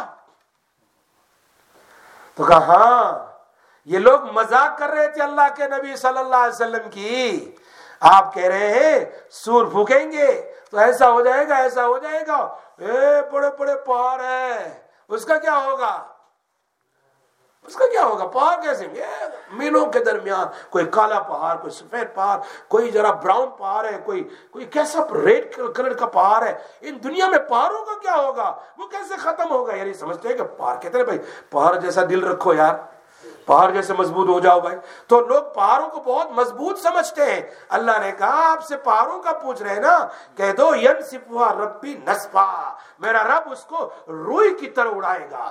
تو کہا ہاں یہ لوگ مذاق کر رہے تھے اللہ کے نبی صلی اللہ علیہ وسلم کی. آپ کہہ رہے ہیں سور پھونکیں گے تو ایسا ہو جائے گا، ایسا ہو جائے گا، بڑے بڑے پہاڑ ہیں، اس کا کیا ہوگا؟ اس کا کیا ہوگا؟ پہاڑ کیسے میلوں کے درمیان کوئی کالا پہاڑ، کوئی سفید پہاڑ، کوئی ذرا براؤن پہاڑ ہے، کوئی کیسا ریڈ کلر کا پہاڑ ہے. ان دنیا میں پہاڑوں کا کیا ہوگا؟ وہ کیسے ختم ہوگا؟ یعنی سمجھتے ہیں کہ پہاڑ کہتے ہیں بھائی پہاڑ جیسا دل رکھو یار، پہاڑ جیسے مضبوط ہو جاؤ بھائی. تو لوگ پہاڑوں کو بہت مضبوط سمجھتے ہیں. اللہ نے کہا آپ سے پہاڑوں کا پوچھ رہے ہیں نا، کہہ دو ینسفھا ربی نسفا، میرا رب اس کو روئی کی طرح اڑائے گا.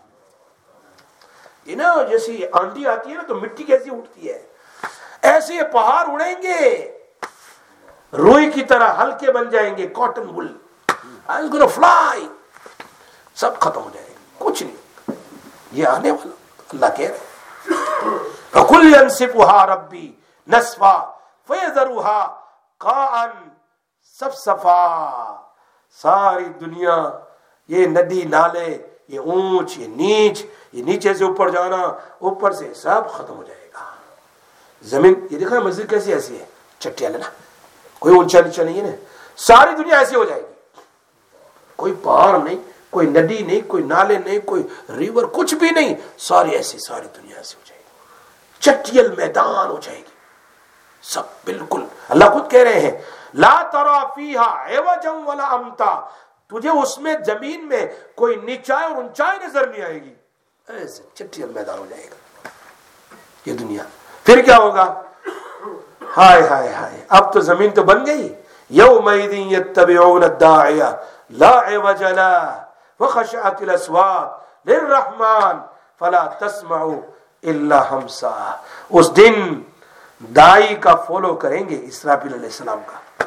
یہ نا جیسی آندھی آتی ہے نا تو مٹی کیسی اٹھتی ہے، ایسے یہ پہاڑ اڑیں گے روئی کی طرح، ہلکے بن جائیں گے، کاٹن وول فلائی، سب ختم ہو جائے گا، کچھ نہیں. یہ آنے والا اللہ کہہ رہے فَقُلْ يَنْسِفُهَا رَبِّي نَسْفًا فَيَذَرُهَا قَاعًا صَفْصَفًا. ساری دنیا، یہ ندی نالے، یہ اونچ، یہ نیچ، یہ نیچے سے اوپر جانا، اوپر سے سب ختم ہو جائے گا. زمین یہ دیکھا مسجد کیسی ایسی ہے، چٹیاں لینا، کوئی اونچا نیچا نہیں ہے نا، ساری دنیا ایسی ہو جائے گی، کوئی پہاڑ نہیں، کوئی ندی نہیں، کوئی نالے نہیں، کوئی ریور، کچھ بھی نہیں، ساری ایسی، ساری دنیا ایسی ہو جائے گی، چٹیل میدان ہو جائے گی سب بالکل. اللہ خود کہہ رہے ہیں لا ترى فيها عوجا ولا امتا، تجھے اس میں زمین میں کوئی نیچائی اور اونچائی نظر نہیں آئے گی، ایسے چٹیل میدان ہو جائے گا یہ دنیا. پھر کیا ہوگا؟ ہائے ہائے ہائے، اب تو زمین تو بن گئی. یومئذ یتبعون الداعی لا عوج له وخشعت الاصوات للرحمن فلا تسمع الا همسا. اس دن دائی کا فالو کریں گے اسرافیل علیہ السلام کا.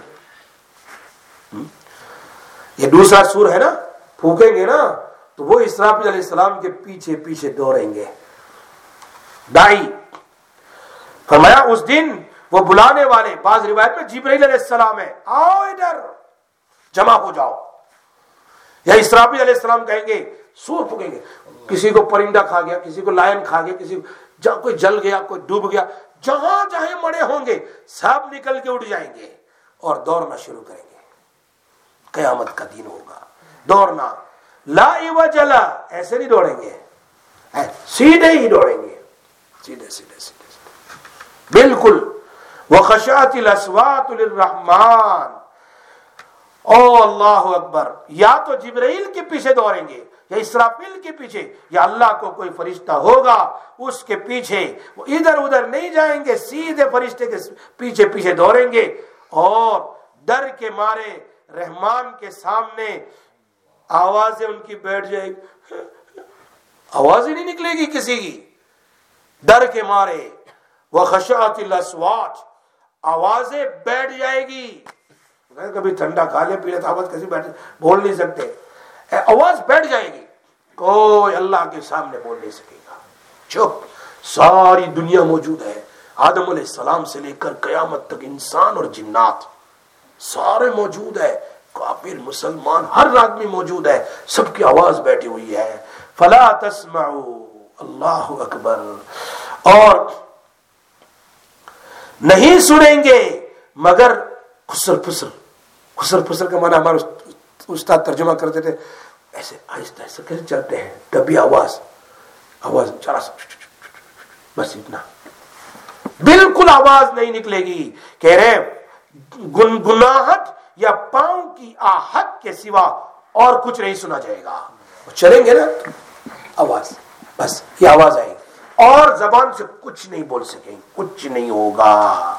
یہ دوسرا سور ہے نا، پھونکیں گے نا تو وہ اسرافیل علیہ السلام کے پیچھے پیچھے دوڑیں گے دائی. فرمایا اس دن وہ بلانے والے، بعض روایت میں جبرائیل علیہ السلام ہے، آؤ ادھر جمع ہو جاؤ. یا اسرافیل علیہ السلام کہیں گے، سور پھونکیں گے، کسی کو پرندہ کھا گیا، کسی کو لائن کھا گیا، کسی کو کوئی جل گیا، کوئی ڈوب گیا، جہاں جہاں مڑے ہوں گے سب نکل کے اٹھ جائیں گے اور دوڑنا شروع کریں گے. قیامت کا دن ہوگا، دوڑنا لا عوج له، ایسے نہیں دوڑیں گے، سیدھے ہی دوڑیں گے، سیدھے سیدھے سیدھے بالکل. وخشعت الاصوات للرحمن، او اللہ اکبر. یا تو جبرائیل کے پیچھے دوڑیں گے یا اسرافیل کے پیچھے، یا اللہ کو کوئی فرشتہ ہوگا اس کے پیچھے، وہ ادھر ادھر نہیں جائیں گے، سیدھے فرشتے کے پیچھے پیچھے دوڑیں گے. اور ڈر کے مارے رحمان کے سامنے آوازیں ان کی بیٹھ جائے گی، آواز ہی نہیں نکلے گی کسی کی، ڈر کے مارے. وخشعت الاصوات، آوازیں بیٹھ جائے گی. کبھی ٹھنڈا کھا لے پی لے تو آواز کیسی بیٹھ، بول نہیں سکتے، آواز بیٹھ جائے گی، کوئی اللہ کے سامنے بول نہیں سکے گا، چپ. ساری دنیا موجود ہے، آدم علیہ السلام سے لے کر قیامت تک انسان اور جنات سارے موجود ہے، کافر مسلمان ہر آدمی موجود ہے، سب کی آواز بیٹھی ہوئی ہے. فلا تسمعوا، اللہ اکبر. اور نہیں سنیں گے مگر خسر پھسر. خسر پھسر کا معنی ہمارے استاد ترجمہ کرتے تھے، ایسے آہستہ آہستہ کیسے چلتے ہیں، کبھی آواز چلا سا، بس اتنا، بالکل آواز نہیں نکلے گی. کہہ رہے گنگناہٹ یا پاؤں کی آہٹ کے سوا اور کچھ نہیں سنا جائے گا. چلیں گے نا آواز، بس یہ آواز آئے گی، اور زبان سے کچھ نہیں بول سکیں، کچھ نہیں ہوگا.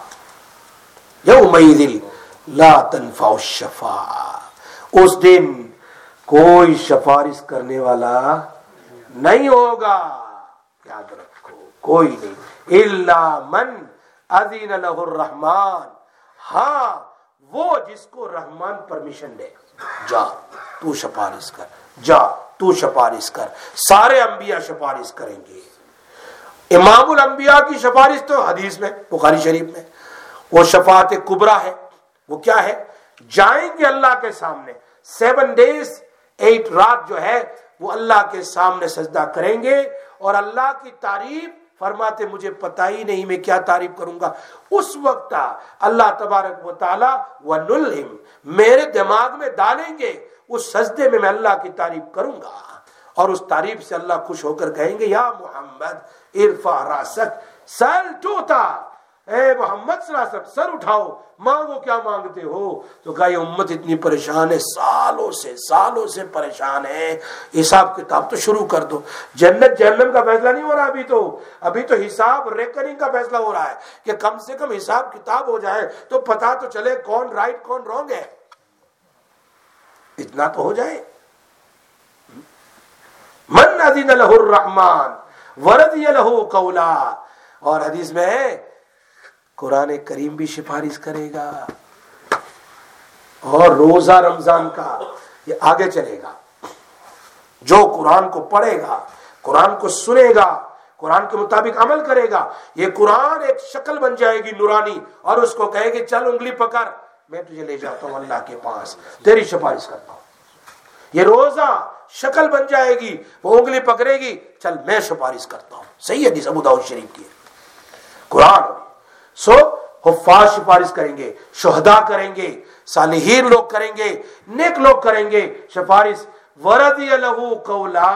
یومئذ لا تنفع الشفاعہ، اس دن کوئی سفارش کرنے والا نہیں ہوگا، یاد رکھو کوئی نہیں. الا من اذن له الرحمن، ہاں وہ جس کو رحمان پرمیشن دے، جا تو سفارش کر، جا تو سفارش کر. سارے انبیاء سفارش کریں گے. امام الانبیاء کی سفارش تو حدیث میں بخاری شریف میں وہ شفاعت کبریٰ ہے. وہ کیا ہے؟ جائیں گے اللہ کے سامنے 7 days 8 رات جو ہے وہ اللہ کے سامنے سجدہ کریں گے اور اللہ کی تعریف فرماتے مجھے پتہ ہی نہیں میں کیا تعریف کروں گا. اس وقت اللہ تبارک و تعالی وَنُلْهِمْ میرے دماغ میں ڈالیں گے، اس سجدے میں اللہ کی تعریف کروں گا اور اس تعریف سے اللہ خوش ہو کر کہیں گے یا محمد ارفع راسک سل ٹوتا، اے محمد صلی اللہ علیہ وسلم سر اٹھاؤ، مانگو کیا مانگتے ہو. تو کہا یہ امت اتنی پریشان ہے، سالوں سے پریشان ہے، حساب کتاب تو شروع کر دو. جنت جہنم کا فیصلہ نہیں ہو رہا ابھی تو حساب ریکننگ کا فیصلہ ہو رہا ہے کہ کم سے کم حساب کتاب ہو جائے تو پتا تو چلے کون رائٹ کون رانگ ہے. اتنا تو ہو جائے. من اذن له الرحمن ورضی له قولا. اور حدیث میں ہے قرآن کریم بھی سفارش کرے گا اور روزہ رمضان کا یہ آگے چلے گا. جو قرآن کو پڑھے گا، قرآن کو سنے گا، قرآن کے مطابق عمل کرے گا، یہ قرآن ایک شکل بن جائے گی نورانی اور اس کو کہے گی چل انگلی پکڑ میں تجھے لے جاتا ہوں اللہ کے پاس، تیری سفارش کرتا ہوں. یہ روزہ شکل بن جائے گی، وہ انگلی پکڑے گی چل میں سفارش کرتا ہوں. صحیح حدیث ابو داؤد شریف کی. قرآن سو حفاظ سفارش کریں گے، شہداء کریں گے، صالحین لوگ کریں گے، نیک لوگ کریں گے سفارش. ورضی لہ قولا.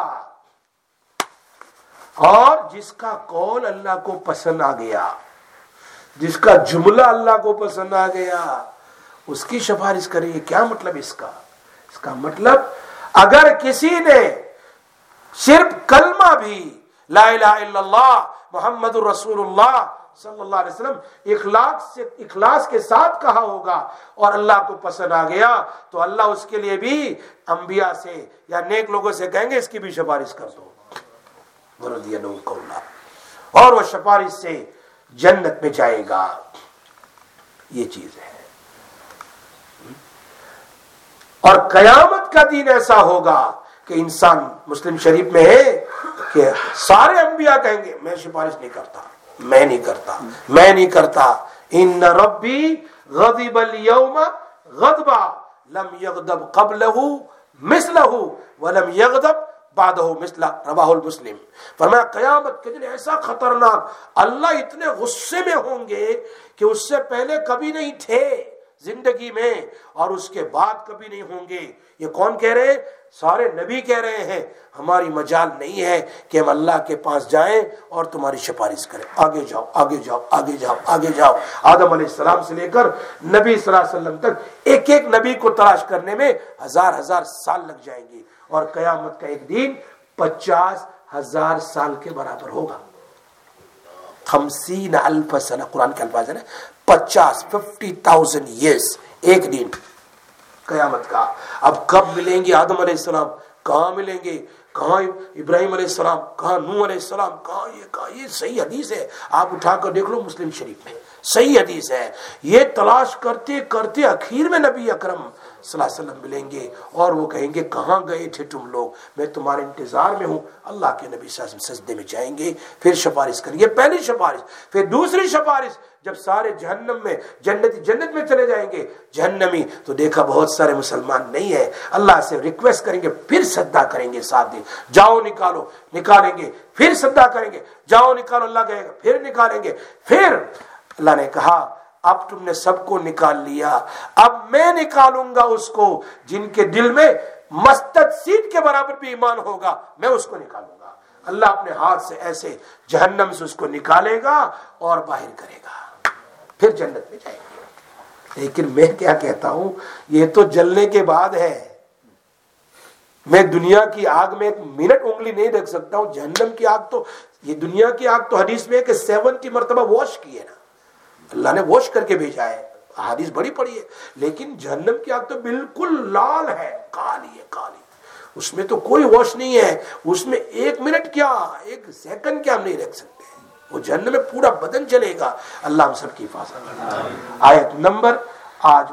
اور جس کا قول اللہ کو پسند آ گیا، جس کا جملہ اللہ کو پسند آ گیا اس کی سفارش کریں گے. کیا مطلب اس کا مطلب اگر کسی نے صرف کلمہ بھی لا الہ الا اللہ محمد الرسول اللہ صلی اللہ علیہ وسلم اخلاص کے ساتھ کہا ہوگا اور اللہ کو پسند آ گیا تو اللہ اس کے لیے بھی انبیاء سے یا نیک لوگوں سے کہیں گے اس کی بھی سفارش کر دو. ورضی لہ قولا. اور وہ سفارش سے جنت میں جائے گا. یہ چیز ہے. اور قیامت کا دن ایسا ہوگا کہ انسان مسلم شریف میں ہے کہ سارے انبیاء کہیں گے میں سفارش نہیں کرتا، میں نہیں کرتا. ان ربی غضب اليوم غضبا لم یغضب قبلہ مثلہ ولم یغضب بعدہ مثلہ. رواہ المسلم. فرمایا قیامت کے دن ایسا خطرناک، اللہ اتنے غصے میں ہوں گے کہ اس سے پہلے کبھی نہیں تھے زندگی میں اور اس کے بعد کبھی نہیں ہوں گے. یہ کون کہہ رہے ہیں؟ سارے نبی کہہ رہے ہیں ہماری مجال نہیں ہے کہ ہم اللہ کے پاس جائیں اور تمہاری سفارش کریں. آگے جاؤ آگے جاؤ آگے جاؤ آگے جاؤ. آدم علیہ السلام سے لے کر نبی صلی اللہ علیہ وسلم تک ایک ایک نبی کو تلاش کرنے میں ہزار سال لگ جائیں گے اور قیامت کا ایک دن 50,000 سال کے برابر ہوگا. 50,000 سنہ قرآن کے الفاظ ہے 50,000 years ایک دن قیامت کا. اب کب ملیں گے آدم علیہ السلام؟ کہاں ملیں گے؟ کہاں ابراہیم علیہ السلام؟ کہاں نوح علیہ السلام؟ کہاں یہ صحیح حدیث ہے، آپ اٹھا کر دیکھ لو مسلم شریف میں صحیح حدیث ہے. یہ تلاش کرتے کرتے اخیر میں نبی اکرم صلی اللہ علیہ وسلم ملیں گے اور وہ کہیں گے کہاں گئے تھے تم لوگ، میں تمہارے انتظار میں ہوں. اللہ کے نبی صلی اللہ علیہ وسلم سجدے میں جائیں گے، پھر سفارش کریں گے. پہلی سفارش، پھر دوسری سفارش جب سارے جہنم میں جنت میں چلے جائیں گے. جہنمی تو دیکھا بہت سارے مسلمان نہیں ہے، اللہ سے ریکویسٹ کریں گے، پھر سجدہ کریں گے 7 دن. جاؤ نکالو، نکالیں گے، پھر سجدہ کریں گے. جاؤ نکالو، اللہ کہے گا پھر نکالیں گے. پھر اللہ نے کہا اب تم نے سب کو نکال لیا، اب میں نکالوں گا اس کو جن کے دل میں مستد سیٹ کے برابر بھی ایمان ہوگا، میں اس کو نکالوں گا. اللہ اپنے ہاتھ سے ایسے جہنم سے اس کو نکالے گا اور باہر کرے گا، پھر جنت میں جائیں گے. لیکن میں کیا کہتا ہوں، یہ تو جلنے کے بعد ہے. میں دنیا کی آگ میں 1 منٹ انگلی نہیں رکھ سکتا ہوں. جہنم کی آگ تو، یہ دنیا کی آگ تو حدیث میں ہے کہ 70 مرتبہ واش کی ہے نا، اللہ نے واش کر کے بھیجا ہے، حدیث بڑی پڑی ہے. لیکن جہنم کی آگ تو بالکل لال ہے، کالی ہے، کالی. اس میں تو کوئی واش نہیں ہے، اس میں 1 منٹ کیا 1 سیکنڈ کیا ہم نہیں رکھ سکتے. وہ جہنم میں پورا بدن چلے گا. اللہ ہم سب کی حفاظت. آیت نمبر آج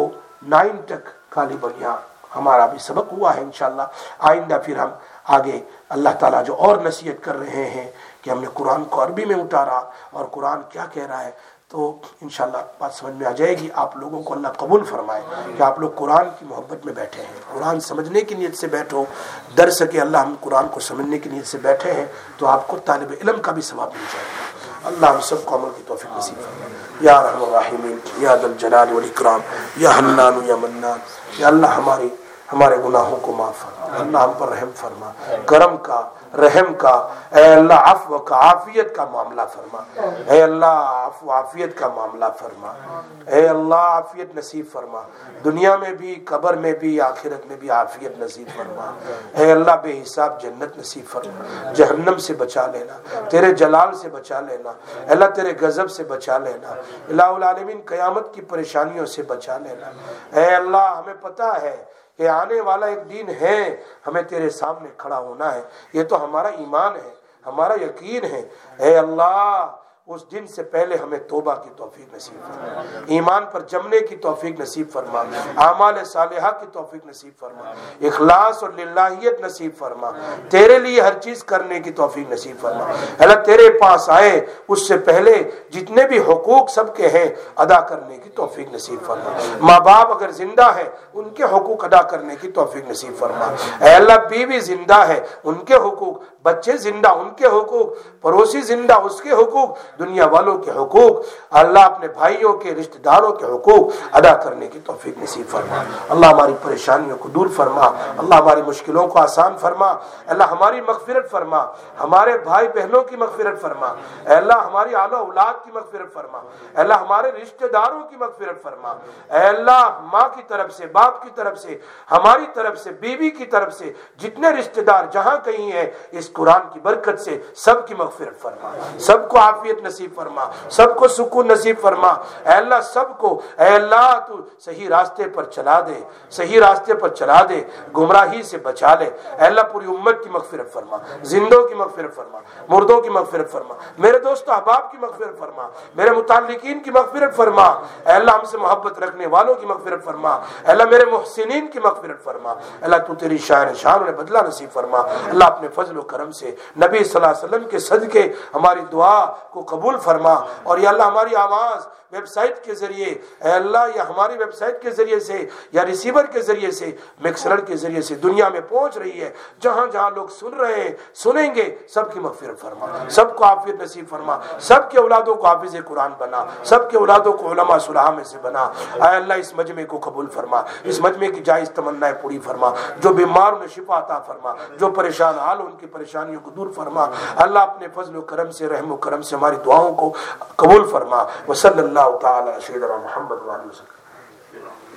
109 تک غالباً یہاں ہمارا بھی سبق ہوا ہے. انشاءاللہ آئندہ پھر ہم آگے اللہ تعالیٰ جو اور نصیحت کر رہے ہیں کہ ہم نے قرآن کو عربی میں اتارا اور قرآن کیا کہہ رہا ہے، تو انشاءاللہ بات سمجھ میں آ جائے گی. آپ لوگوں کو اللہ قبول فرمائے کہ آپ لوگ قرآن کی محبت میں بیٹھے ہیں، قرآن سمجھنے کی نیت سے بیٹھو. درس کے اللہ ہم قرآن کو سمجھنے کی نیت سے بیٹھے ہیں تو آپ کو طالب علم کا بھی ثواب مل جائے گا. اللہ ہم سب کو عمل کی توفیق نصیب فرمائے. یا ارحم الراحمین، یا ذا الجلال والاکرام، یا حنان یا منان. یا اللہ ہمارے گناہوں کو معاف فرما، اللہ ہم پر رحم فرما، کرم کا، رحم کا، اے اللہ عفو کا، عافیت کا معاملہ فرما. اے اللہ عفو عافیت کا معاملہ فرما. اے اللہ عافیت نصیب فرما، دنیا میں بھی، قبر میں بھی، آخرت میں بھی عافیت نصیب فرما. اے اللہ بے حساب جنت نصیب فرما، جہنم سے بچا لینا، تیرے جلال سے بچا لینا. اے اللہ تیرے غضب سے بچا لینا. الہ العالمین قیامت کی پریشانیوں سے بچا لینا. اے اللہ ہمیں پتہ ہے کہ آنے والا ایک دن ہے، ہمیں تیرے سامنے کھڑا ہونا ہے. یہ تو ہمارا ایمان ہے، ہمارا یقین ہے. اے اللہ اس دن سے پہلے ہمیں توبہ کی توفیق نصیب فرما، ایمان پر جمنے کی توفیق نصیب فرما، اعمال صالحہ کی توفیق نصیب فرما، اخلاص اور للہیت نصیب فرما، تیرے لیے ہر چیز کرنے کی توفیق نصیب فرما. اللہ تیرے پاس آئے اس سے پہلے جتنے بھی حقوق سب کے ہیں ادا کرنے کی توفیق نصیب فرما. ماں باپ اگر زندہ ہے ان کے حقوق ادا کرنے کی توفیق نصیب فرما. اے اللہ بیوی زندہ ہے ان کے حقوق، بچے زندہ ان کے حقوق، پڑوسی زندہ اس کے حقوق، دنیا والوں کے حقوق، اللہ اپنے بھائیوں کے، رشتہ داروں کے حقوق ادا کرنے کی توفیق نصیب فرما. اللہ ہماری پریشانیوں کو دور فرما، اللہ ہماری مشکلوں کو آسان فرما. اللہ ہماری مغفرت فرما، ہمارے بھائی بہنوں کی مغفرت فرما. اے اللہ ہماری اعلی اولاد کی مغفرت فرما. اے اللہ ہمارے رشتہ داروں کی مغفرت فرما. اے اللہ ماں کی طرف سے، باپ کی طرف سے، ہماری طرف سے، بیوی کی طرف سے جتنے رشتہ دار جہاں کہیں ہیں، اس قرآن کی برکت سے سب کی مغفرت فرما، سب کو عافیت نصیب فرما، سب کو سکون نصیب فرما. اے اللہ سب کو، اے اللہ تو صحیح راستے پر چلا دے، صحیح راستے پر چلا دے، گمراہی سے بچا لے. اے اللہ پوری امت کی مغفرت فرما، زندوں کی مغفرت فرما، مردوں کی مغفرت فرما، میرے دوست احباب کی مغفرت فرما، میرے متعلقین کی مغفرت فرما. اے اللہ ہم سے محبت رکھنے والوں کی مغفرت فرما. اے اللہ میرے محسنین کی مغفرت فرما. اے اللہ تو تیری شان انہیں بدلہ نصیب فرما. اللہ اپنے فضل و کرم سے نبی صلی اللہ علیہ وسلم کے صدقے ہماری دعا کو قبول فرما. اور یا اللہ ہماری آواز ویب سائٹ کے ذریعے، اے اللہ یا ہماری ویب سائٹ کے ذریعے سے یا ریسیور کے ذریعے سے، مکسر کے ذریعے سے دنیا میں پہنچ رہی ہے، جہاں جہاں لوگ سن رہے ہیں، سنیں گے، سب کی مغفرت فرما، سب کو عافیت نصیب فرما، سب کے اولادوں کو حافظ قرآن بنا، سب کے اولادوں کو علماء صلحاء میں سے بنا. اے اللہ اس مجمع کو قبول فرما، اس مجمع کی جائز تمنائیں پوری فرما، جو بیمار انہیں شفا عطا فرما، جو پریشان حال ان کی پریشانیوں کو دور فرما. اللہ اپنے فضل و کرم سے، رحم و کرم سے ہماری دعاؤں کو قبول فرما. وصلی اللہ تعالی علی سیدنا محمد وعلیہ وسلم.